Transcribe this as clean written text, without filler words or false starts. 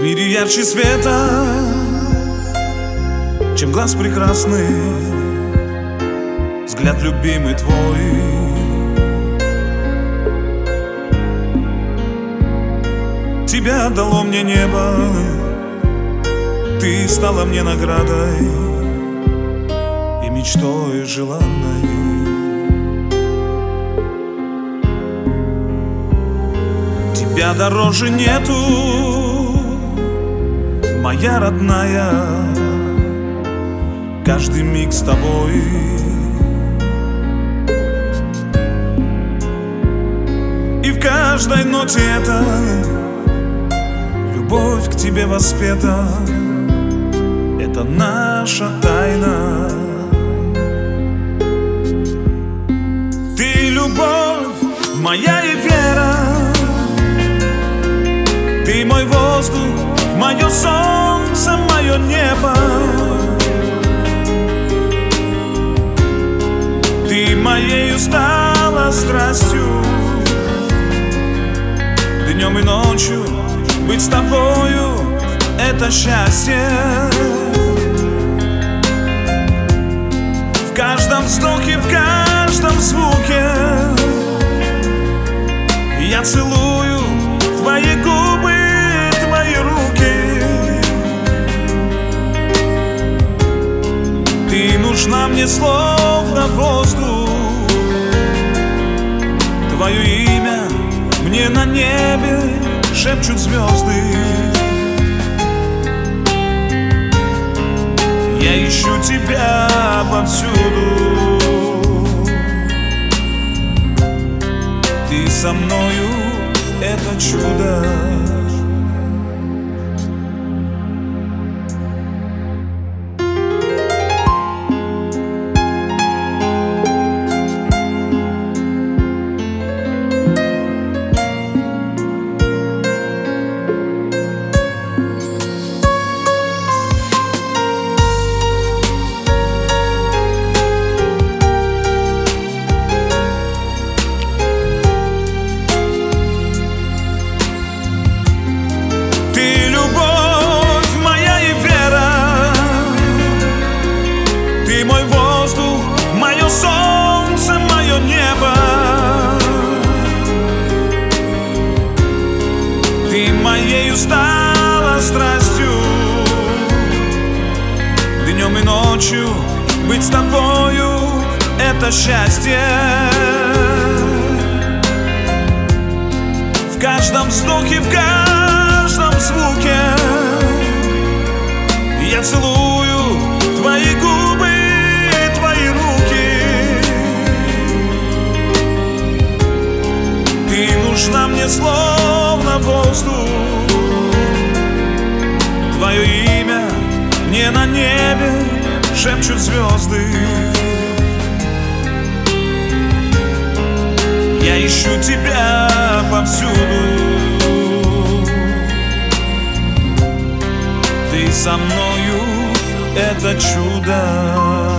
мире ярче света, чем глаз прекрасный, взгляд любимый твой. Тебя дало мне небо, ты стала мне наградой и мечтой желанной. Тебя дороже нету, моя родная, каждый миг с тобой. И в каждой ноте это любовь к тебе воспета, это наша тайна. Ты любовь моя и вера, ты мой воздух, мое солнце, мое небо. Ты моею стала страстью, днем и ночью быть с тобою — это счастье. В каждом вздохе, в каждом звуке я целую твои губы, твои руки. Ты нужна мне словно воздух, твое имя мне на небе шепчут звезды. Я ищу тебя повсюду, ты со мною — это чудо. Ты мой воздух, мое солнце, мое небо. Ты моею стала страстью, днем и ночью быть с тобою — это счастье. В каждом вздохе, в каждом звуке я целую твои губы, твои руки. Ты нужна мне словно воздух, твое имя мне на небе шепчут звезды. Я ищу тебя повсюду, ты со мною — это чудо.